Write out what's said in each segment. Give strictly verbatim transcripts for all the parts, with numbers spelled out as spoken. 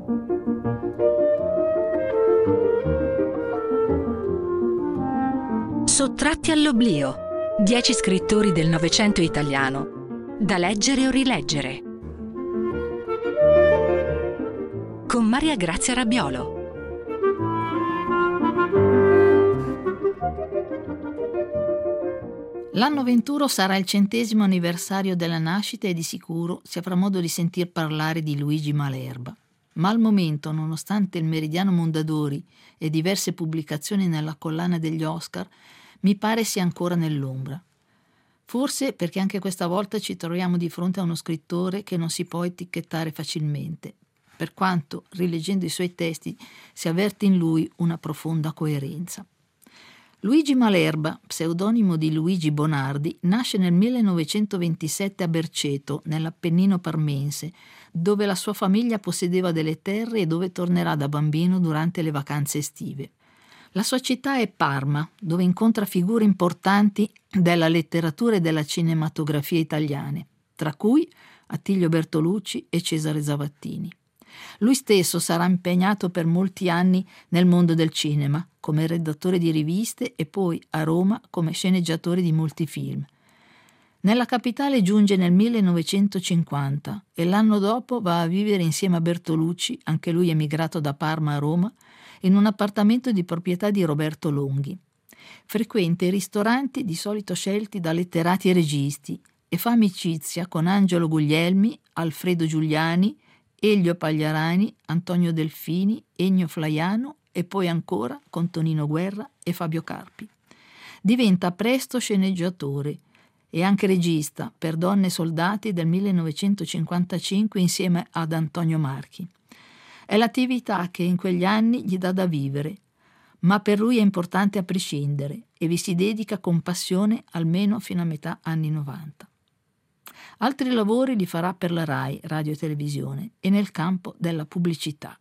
Sottratti all'oblio. Dieci scrittori del Novecento italiano, da leggere o rileggere. Con Maria Grazia Rabbiolo. L'anno venturo sarà il centesimo anniversario della nascita e di sicuro si avrà modo di sentir parlare di Luigi Malerba. Ma al momento, nonostante il Meridiano Mondadori e diverse pubblicazioni nella collana degli Oscar, mi pare sia ancora nell'ombra. Forse perché anche questa volta ci troviamo di fronte a uno scrittore che non si può etichettare facilmente, per quanto, rileggendo i suoi testi, si avverte in lui una profonda coerenza. Luigi Malerba, pseudonimo di Luigi Bonardi, nasce nel millenovecentoventisette a Berceto, nell'Appennino parmense, dove la sua famiglia possedeva delle terre e dove tornerà da bambino durante le vacanze estive. La sua città è Parma, dove incontra figure importanti della letteratura e della cinematografia italiane, tra cui Attilio Bertolucci e Cesare Zavattini. Lui stesso sarà impegnato per molti anni nel mondo del cinema, come redattore di riviste e poi a Roma come sceneggiatore di molti film. Nella capitale giunge nel millenovecentocinquanta e l'anno dopo va a vivere insieme a Bertolucci, anche lui emigrato da Parma a Roma, in un appartamento di proprietà di Roberto Longhi. Frequenta i ristoranti di solito scelti da letterati e registi e fa amicizia con Angelo Guglielmi, Alfredo Giuliani, Elio Pagliarani, Antonio Delfini, Ennio Flaiano e poi ancora con Tonino Guerra e Fabio Carpi. Diventa presto sceneggiatore e anche regista per Donne e Soldati del millenovecentocinquantacinque insieme ad Antonio Marchi. È l'attività che in quegli anni gli dà da vivere, ma per lui è importante a prescindere e vi si dedica con passione almeno fino a metà anni novanta. Altri lavori li farà per la RAI, radio e televisione, e nel campo della pubblicità.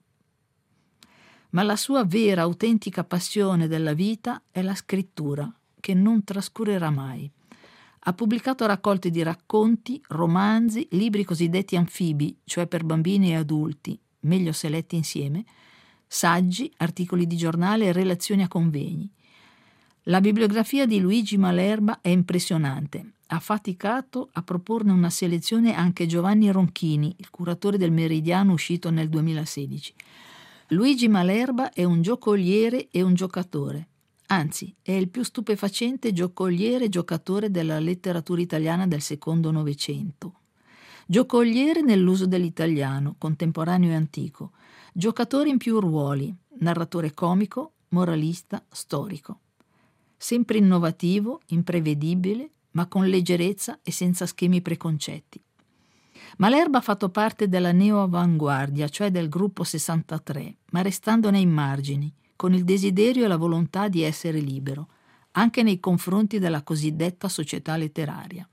Ma la sua vera, autentica passione della vita è la scrittura, che non trascurerà mai. Ha pubblicato raccolte di racconti, romanzi, libri cosiddetti anfibi, cioè per bambini e adulti, meglio se letti insieme, saggi, articoli di giornale e relazioni a convegni. La bibliografia di Luigi Malerba è impressionante. Ha faticato a proporne una selezione anche Giovanni Ronchini, il curatore del Meridiano uscito nel duemilasedici. Luigi Malerba è un giocoliere e un giocatore. Anzi, è il più stupefacente giocoliere e giocatore della letteratura italiana del secondo Novecento. Giocoliere nell'uso dell'italiano, contemporaneo e antico. Giocatore in più ruoli, narratore comico, moralista, storico. Sempre innovativo, imprevedibile, ma con leggerezza e senza schemi preconcetti. Malerba ha fatto parte della neoavanguardia, cioè del gruppo sessantatré, ma restando nei margini, con il desiderio e la volontà di essere libero, anche nei confronti della cosiddetta società letteraria.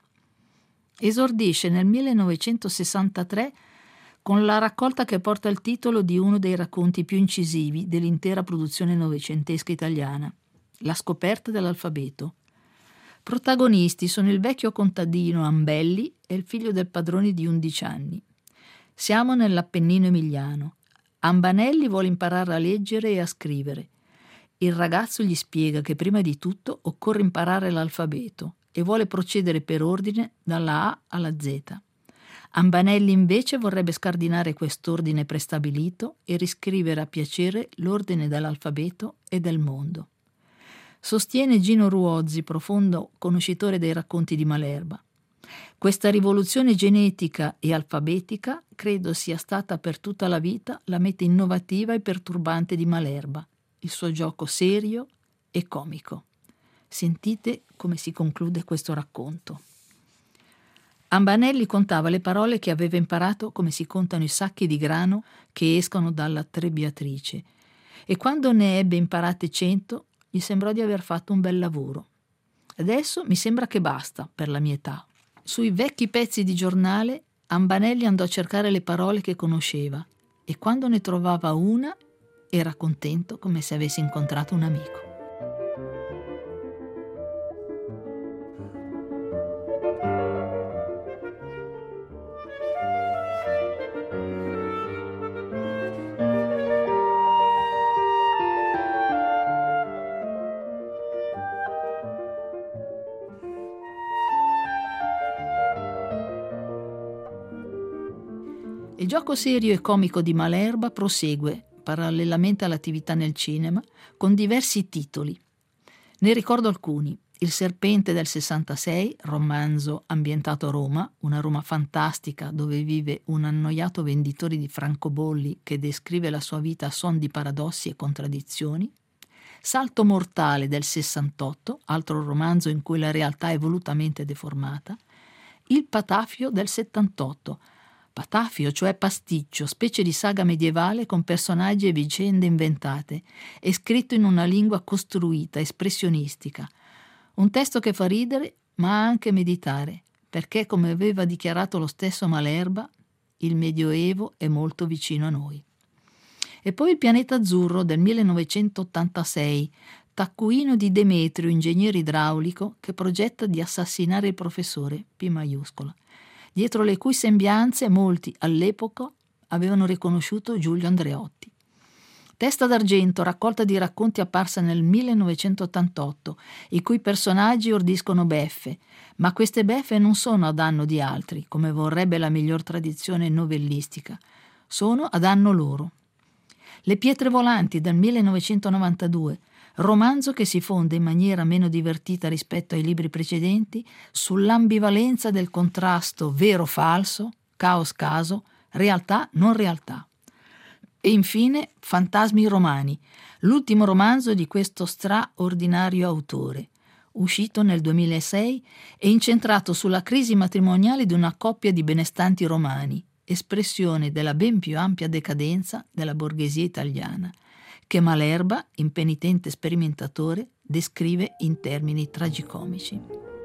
Esordisce nel millenovecentosessantatré con la raccolta che porta il titolo di uno dei racconti più incisivi dell'intera produzione novecentesca italiana, La scoperta dell'alfabeto. Protagonisti sono il vecchio contadino Ambelli e il figlio del padrone di undici anni. Siamo nell'Appennino emiliano. Ambanelli vuole imparare a leggere e a scrivere. Il ragazzo gli spiega che prima di tutto occorre imparare l'alfabeto e vuole procedere per ordine dalla A alla Z. Ambanelli invece vorrebbe scardinare quest'ordine prestabilito e riscrivere a piacere l'ordine dell'alfabeto e del mondo. Sostiene Gino Ruozzi, profondo conoscitore dei racconti di Malerba. Questa rivoluzione genetica e alfabetica credo sia stata per tutta la vita la meta innovativa e perturbante di Malerba, il suo gioco serio e comico. Sentite come si conclude questo racconto. Ambanelli contava le parole che aveva imparato come si contano i sacchi di grano che escono dalla trebbiatrice e quando ne ebbe imparate cento gli sembrò di aver fatto un bel lavoro. Adesso mi sembra che basta per la mia età. Sui vecchi pezzi di giornale Ambanelli andò a cercare le parole che conosceva e quando ne trovava una era contento come se avesse incontrato un amico. gioco serio e comico di Malerba prosegue, parallelamente all'attività nel cinema, con diversi titoli. Ne ricordo alcuni. Il Serpente del sessantasei, romanzo ambientato a Roma, una Roma fantastica dove vive un annoiato venditore di francobolli che descrive la sua vita a suon di paradossi e contraddizioni. Salto mortale del sessantotto, altro romanzo in cui la realtà è volutamente deformata. Il Patafio del settantotto, Patafio, cioè pasticcio, specie di saga medievale con personaggi e vicende inventate, e scritto in una lingua costruita, espressionistica. Un testo che fa ridere, ma anche meditare, perché, come aveva dichiarato lo stesso Malerba, il Medioevo è molto vicino a noi. E poi Il pianeta azzurro del millenovecentottantasei, taccuino di Demetrio, ingegnere idraulico, che progetta di assassinare il professore, P maiuscola, dietro le cui sembianze molti all'epoca avevano riconosciuto Giulio Andreotti. Testa d'argento, raccolta di racconti apparsa nel millenovecentottantotto, i cui personaggi ordiscono beffe, ma queste beffe non sono a danno di altri, come vorrebbe la miglior tradizione novellistica, sono a danno loro. Le pietre volanti del millenovecentonovantadue, romanzo che si fonda in maniera meno divertita rispetto ai libri precedenti sull'ambivalenza del contrasto vero-falso, caos-caso, realtà-non realtà. E infine Fantasmi romani, l'ultimo romanzo di questo straordinario autore, uscito nel duemilasei e incentrato sulla crisi matrimoniale di una coppia di benestanti romani, espressione della ben più ampia decadenza della borghesia italiana, che Malerba, impenitente sperimentatore, descrive in termini tragicomici.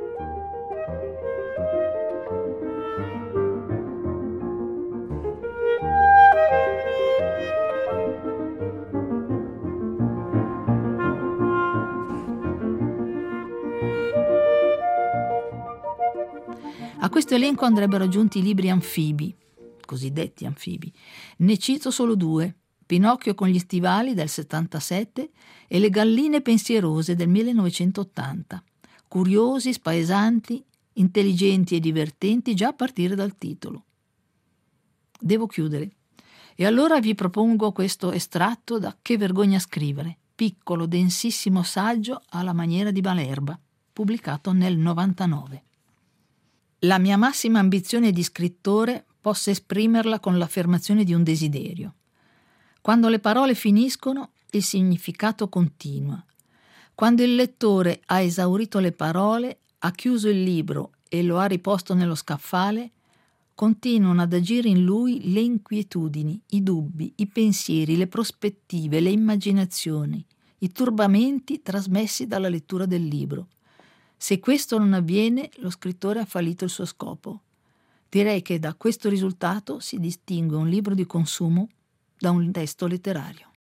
A questo elenco andrebbero aggiunti i libri anfibi, cosiddetti anfibi. Ne cito solo due: Pinocchio con gli stivali del settantasette e Le galline pensierose del millenovecentottanta, curiosi, spaesanti, intelligenti e divertenti già a partire dal titolo. Devo chiudere. E allora vi propongo questo estratto da Che vergogna scrivere, piccolo, densissimo saggio alla maniera di Malerba, pubblicato nel novantanove. La mia massima ambizione di scrittore posso esprimerla con l'affermazione di un desiderio. Quando le parole finiscono, il significato continua. Quando il lettore ha esaurito le parole, ha chiuso il libro e lo ha riposto nello scaffale, continuano ad agire in lui le inquietudini, i dubbi, i pensieri, le prospettive, le immaginazioni, i turbamenti trasmessi dalla lettura del libro. Se questo non avviene, lo scrittore ha fallito il suo scopo. Direi che da questo risultato si distingue un libro di consumo da un testo letterario.